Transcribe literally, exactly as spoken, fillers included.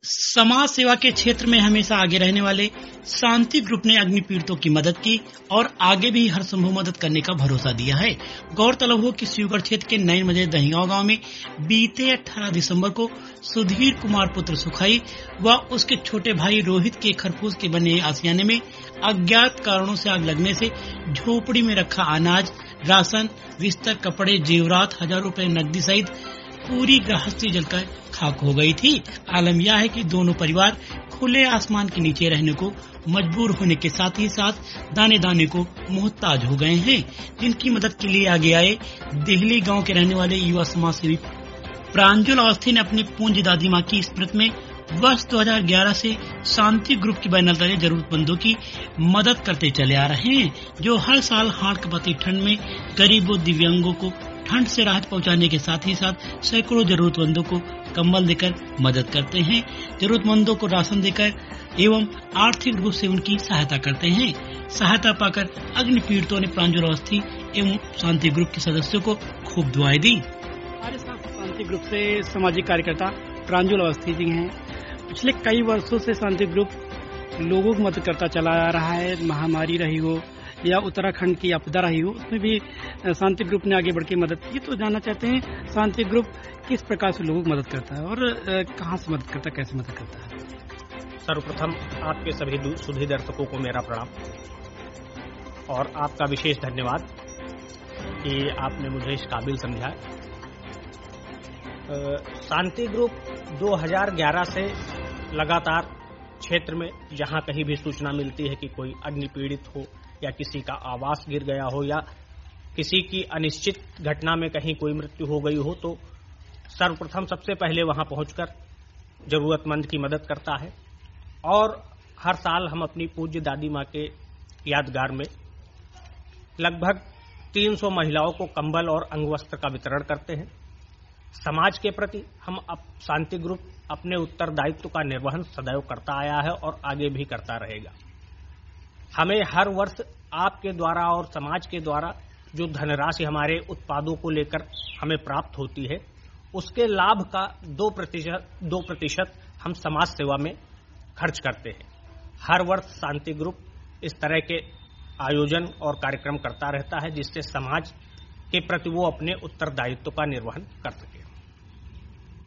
समाज सेवा के क्षेत्र में हमेशा आगे रहने वाले शांति ग्रुप ने अग्नि पीड़ितों की मदद की और आगे भी हर संभव मदद करने का भरोसा दिया है। गौरतलब हो कि शिवगढ़ क्षेत्र के नई मजे दहीगांव गांव में बीते अठारह दिसंबर को सुधीर कुमार पुत्र सुखाई व उसके छोटे भाई रोहित के खरफूस के बने आसियाने में अज्ञात कारणों से आग लगने से झोपड़ी में रखा अनाज, राशन, बिस्तर, कपड़े, जेवरात, हजार रुपए नकदी सहित पूरी गृहस्थी जलकर खाक हो गई थी। आलम यह है कि दोनों परिवार खुले आसमान के नीचे रहने को मजबूर होने के साथ ही साथ दाने दाने को मोहताज हो गए हैं। जिनकी मदद के लिए आगे आए देहली गांव के रहने वाले युवा समाज सेवी प्रांजल अवस्थी ने अपनी पूंजी दादी माँ की स्मृति में वर्ष दो हज़ार ग्यारह से शांति ग्रुप की बैनर तले जरूरतमंदों की मदद करते चले आ रहे हैं, जो हर साल हाड़ कपाती ठंड में गरीबों दिव्यांगों को ठंड से राहत पहुंचाने के साथ ही साथ सैकड़ों जरूरतमंदों को कंबल देकर मदद करते हैं, जरूरतमंदों को राशन देकर एवं आर्थिक रूप से उनकी सहायता करते हैं। सहायता पाकर अग्नि पीड़ितों ने प्रांजल अवस्थी एवं शांति ग्रुप के सदस्यों को खूब दुआएं दी। हमारे साथ शांति ग्रुप से सामाजिक कार्यकर्ता प्रांजल अवस्थी जी हैं। पिछले कई वर्षों से शांति ग्रुप लोगों की मदद करता चला आ रहा है। महामारी रही हो या उत्तराखंड की आपदा रही हो, उसमें भी शांति ग्रुप ने आगे बढ़ के मदद की। तो जानना चाहते हैं शांति ग्रुप किस प्रकार से लोगों की मदद करता है और कहां से मदद करता है, कैसे मदद करता है। सर्वप्रथम आपके सभी सुधी दर्शकों को मेरा प्रणाम और आपका विशेष धन्यवाद कि आपने मुझे इस काबिल समझा। शांति ग्रुप दो हज़ार ग्यारह से लगातार क्षेत्र में जहां कहीं भी सूचना मिलती है कि कोई अग्नि पीड़ित हो या किसी का आवास गिर गया हो या किसी की अनिश्चित घटना में कहीं कोई मृत्यु हो गई हो, तो सर्वप्रथम सबसे पहले वहां पहुंचकर जरूरतमंद की मदद करता है। और हर साल हम अपनी पूज्य दादी माँ के यादगार में लगभग तीन सौ महिलाओं को कंबल और अंगवस्त्र का वितरण करते हैं। समाज के प्रति हम अब शांति ग्रुप अपने उत्तरदायित्व का निर्वहन सदैव करता आया है और आगे भी करता रहेगा। हमें हर वर्ष आपके द्वारा और समाज के द्वारा जो धनराशि हमारे उत्पादों को लेकर हमें प्राप्त होती है, उसके लाभ का दो प्रतिशत दो प्रतिशत हम समाज सेवा में खर्च करते हैं। हर वर्ष शांति ग्रुप इस तरह के आयोजन और कार्यक्रम करता रहता है जिससे समाज के प्रति वो अपने उत्तरदायित्व का निर्वहन कर सके।